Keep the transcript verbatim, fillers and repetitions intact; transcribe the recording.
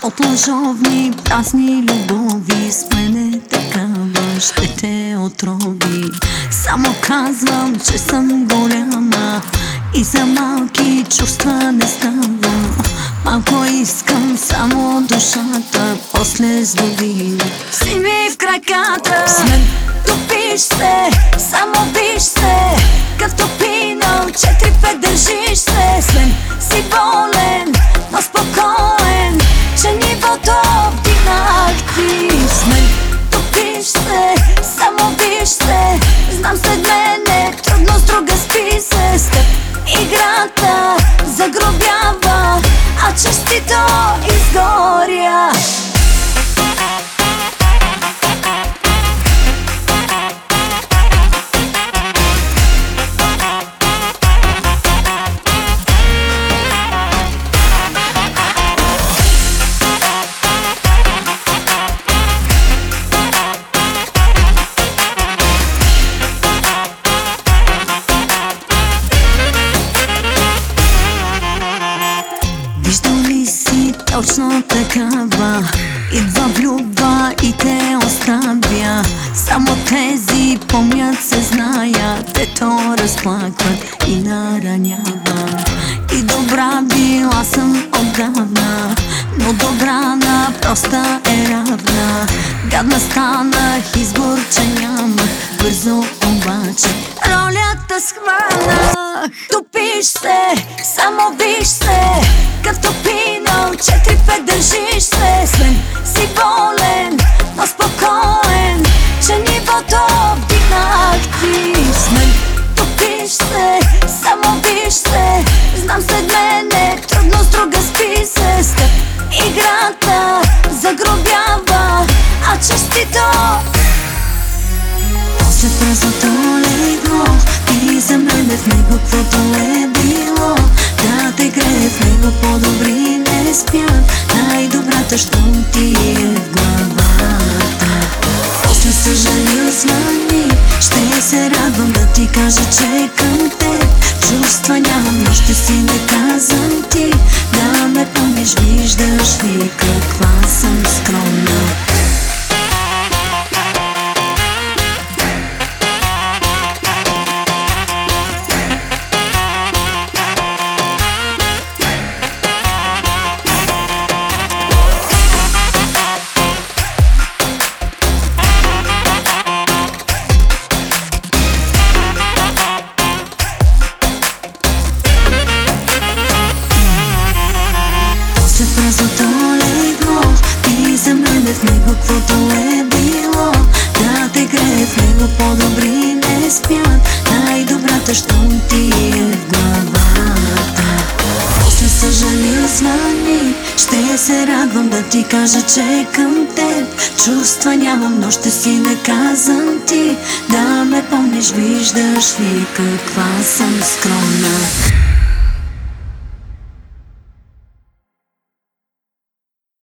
От лъжовни, празни любови с мене такава ще те отрови. Само казвам, че съм голяма и за малки чувства не ставам. Малко искам само душата, после с години си ми в краката. С мен топиш се, само биш се, като пинал четири-пет държиш се. С мен си болен, но спокоен, че нивото вдигнах ти. С мен топиш се, само биш се, знам след мене трудно с друга спи се. С теб играта загробява, а честито изгоря. Виждал ли си точно такава? Идва влюбва и те оставя. Само тези помнят се знаят, те то разплакват и нараняват. И добра била съм отдавна, но добра на проста е равна. Гадна станах, избор, че нямах, бързо обаче ролята схванах. Топиш се, само виж се, като пинал четири-пет държиш се. С мен си болен, но спокоен, че нивото вдигнах ти. С мен топиш се, само виж се, знам след мене трудно с друга спи се. С теб играта загробява, а честито после празното легло ти за мене в него каквото е било. Да те грее в него по-добри не спят, най-добрата щом ти е в главата. После съжалил звъни, ще се радвам да ти кажа, че към теб чувства нямам, но ще си не казвам ти. Да ме помниш, виждаш ли каква съм скромна. Празното легло ти за мене в него каквото е било. Да те грее в него по-добри не спят, най-добрата щом ти е в главата. После съжалил звъни, ще се радвам да ти кажа, че към теб чувства нямам, но ще си не казвам ти. Да ме помниш, виждаш ли каква съм скромна.